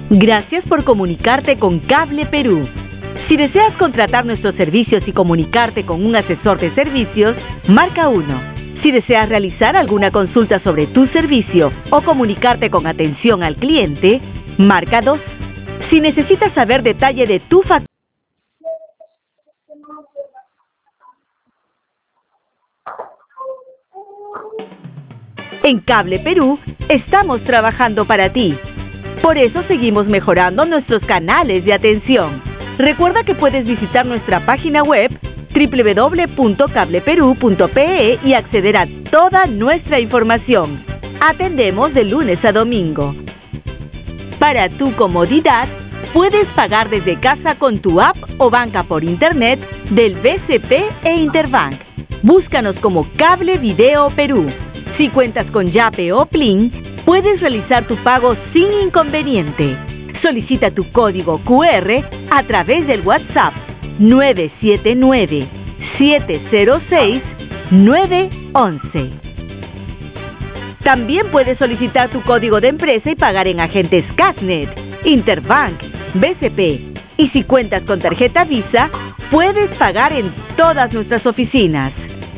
Gracias por comunicarte con Cable Perú. Si deseas contratar nuestros servicios y comunicarte con un asesor de servicios, marca 1. Si deseas realizar alguna consulta sobre tu servicio o comunicarte con atención al cliente, marca 2. Si necesitas saber detalle de tu factura, en Cable Perú estamos trabajando para ti. Por eso seguimos mejorando nuestros canales de atención. Recuerda que puedes visitar nuestra página web www.cableperú.pe y acceder a toda nuestra información. Atendemos de lunes a domingo. Para tu comodidad, puedes pagar desde casa con tu app o banca por internet del BCP e Interbank. Búscanos como Cable Video Perú. Si cuentas con Yape o Plin, puedes realizar tu pago sin inconveniente. Solicita tu código QR a través del WhatsApp 979-706-911. También puedes solicitar tu código de empresa y pagar en agentes Casnet, Interbank, BCP. Y si cuentas con tarjeta Visa, puedes pagar en todas nuestras oficinas.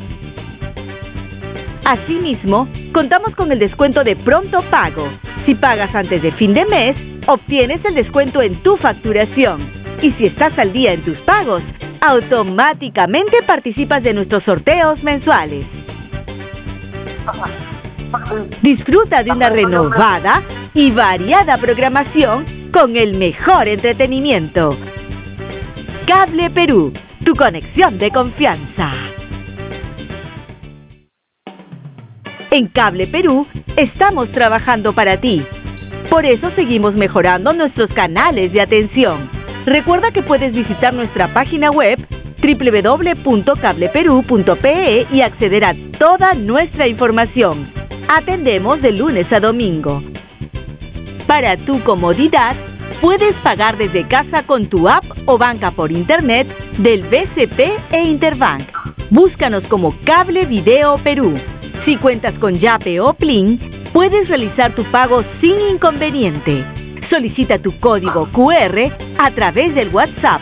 Asimismo, contamos con el descuento de pronto pago. Si pagas antes de fin de mes, obtienes el descuento en tu facturación. Y si estás al día en tus pagos, automáticamente participas de nuestros sorteos mensuales. Disfruta de una renovada y variada programación con el mejor entretenimiento. Cable Perú, tu conexión de confianza. En Cable Perú estamos trabajando para ti. Por eso seguimos mejorando nuestros canales de atención. Recuerda que puedes visitar nuestra página web www.cableperú.pe y acceder a toda nuestra información. Atendemos de lunes a domingo. Para tu comodidad, puedes pagar desde casa con tu app o banca por internet del BCP e Interbank. Búscanos como Cable Video Perú. Si cuentas con Yape o Plin, puedes realizar tu pago sin inconveniente. Solicita tu código QR a través del WhatsApp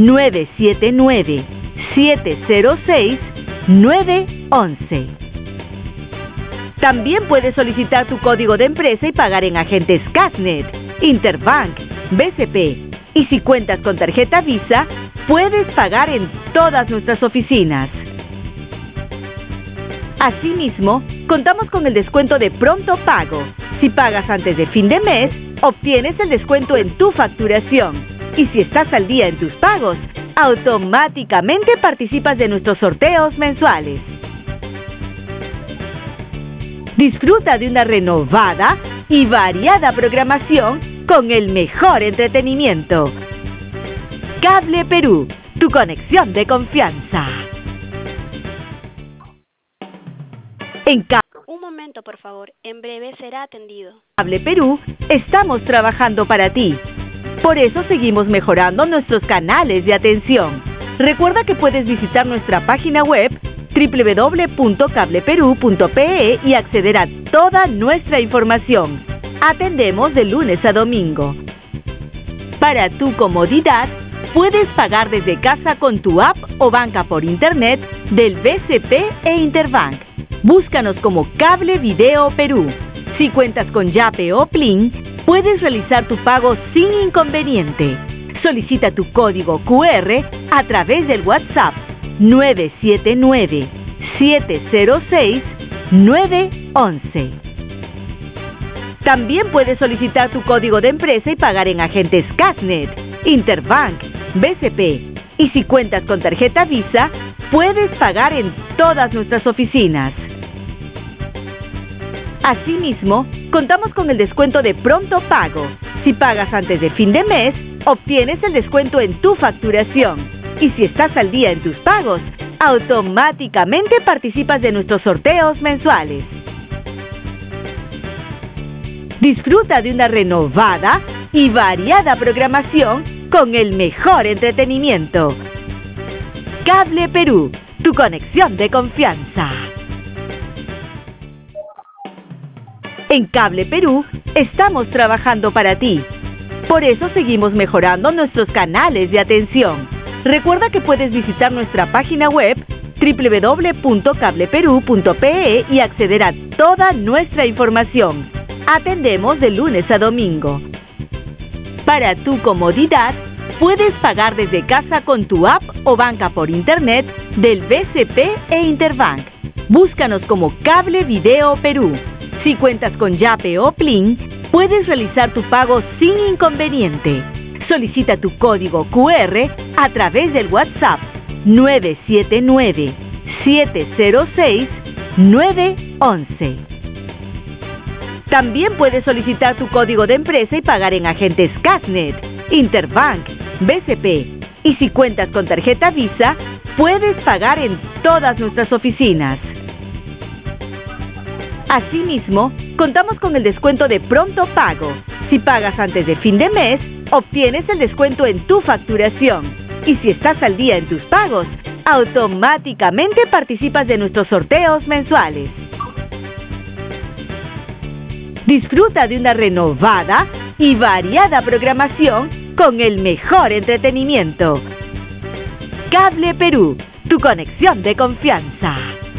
979-706-911. También puedes solicitar tu código de empresa y pagar en agentes Casnet, Interbank, BCP. Y si cuentas con tarjeta Visa, puedes pagar en todas nuestras oficinas. Asimismo, contamos con el descuento de pronto pago. Si pagas antes de fin de mes, obtienes el descuento en tu facturación. Y si estás al día en tus pagos, automáticamente participas de nuestros sorteos mensuales. Disfruta de una renovada y variada programación con el mejor entretenimiento. Cable Perú, tu conexión de confianza. Un momento, por favor. En breve será atendido. Cable Perú, estamos trabajando para ti. Por eso seguimos mejorando nuestros canales de atención. Recuerda que puedes visitar nuestra página web www.cableperú.pe y acceder a toda nuestra información. Atendemos de lunes a domingo. Para tu comodidad, puedes pagar desde casa con tu app o banca por internet del BCP e Interbank. Búscanos como Cable Video Perú. Si cuentas con Yape o Plin, puedes realizar tu pago sin inconveniente. Solicita tu código QR a través del WhatsApp 979-706-911. También puedes solicitar tu código de empresa y pagar en agentes Casnet, Interbank, BCP. Y si cuentas con tarjeta Visa, puedes pagar en todas nuestras oficinas. Asimismo, contamos con el descuento de pronto pago. Si pagas antes de fin de mes, obtienes el descuento en tu facturación. Y si estás al día en tus pagos, automáticamente participas de nuestros sorteos mensuales. Disfruta de una renovada y variada programación con el mejor entretenimiento. Cable Perú, tu conexión de confianza. En Cable Perú estamos trabajando para ti. Por eso seguimos mejorando nuestros canales de atención. Recuerda que puedes visitar nuestra página web www.cableperú.pe y acceder a toda nuestra información. Atendemos de lunes a domingo. Para tu comodidad, puedes pagar desde casa con tu app o banca por internet del BCP e Interbank. Búscanos como Cable Video Perú. Si cuentas con Yape o Plin, puedes realizar tu pago sin inconveniente. Solicita tu código QR a través del WhatsApp 979-706-911. También puedes solicitar tu código de empresa y pagar en agentes Casnet, Interbank, BCP. Y si cuentas con tarjeta Visa, puedes pagar en todas nuestras oficinas. Asimismo, contamos con el descuento de pronto pago. Si pagas antes de fin de mes, obtienes el descuento en tu facturación. Y si estás al día en tus pagos, automáticamente participas de nuestros sorteos mensuales. Disfruta de una renovada y variada programación con el mejor entretenimiento. Cable Perú, tu conexión de confianza.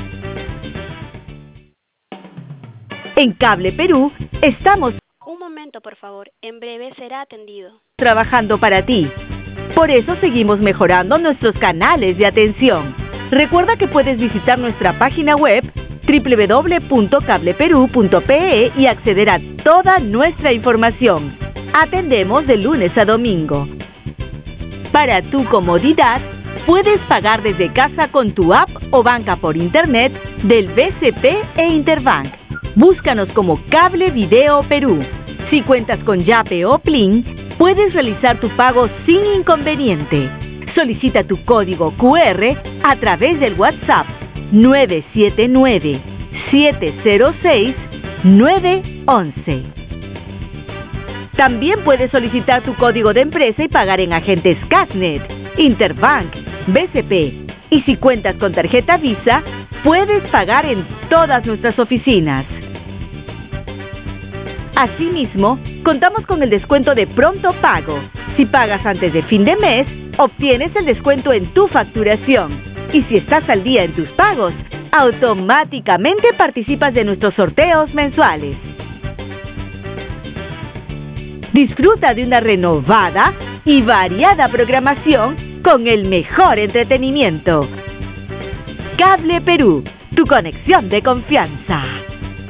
En Cable Perú estamos Un momento, por favor. En breve será atendido. trabajando para ti. Por eso seguimos mejorando nuestros canales de atención. Recuerda que puedes visitar nuestra página web www.cableperú.pe y acceder a toda nuestra información. Atendemos de lunes a domingo. Para tu comodidad, puedes pagar desde casa con tu app o banca por internet del BCP e Interbank. Búscanos como Cable Video Perú. Si cuentas con Yape o Plin, puedes realizar tu pago sin inconveniente. Solicita tu código QR a través del WhatsApp 979-706-911. También puedes solicitar tu código de empresa y pagar en agentes Casnet, Interbank, BCP. Y si cuentas con tarjeta Visa, puedes pagar en todas nuestras oficinas. Asimismo, contamos con el descuento de pronto pago. Si pagas antes de fin de mes, obtienes el descuento en tu facturación. Y si estás al día en tus pagos, automáticamente participas de nuestros sorteos mensuales. Disfruta de una renovada y variada programación con el mejor entretenimiento. Cable Perú, tu conexión de confianza.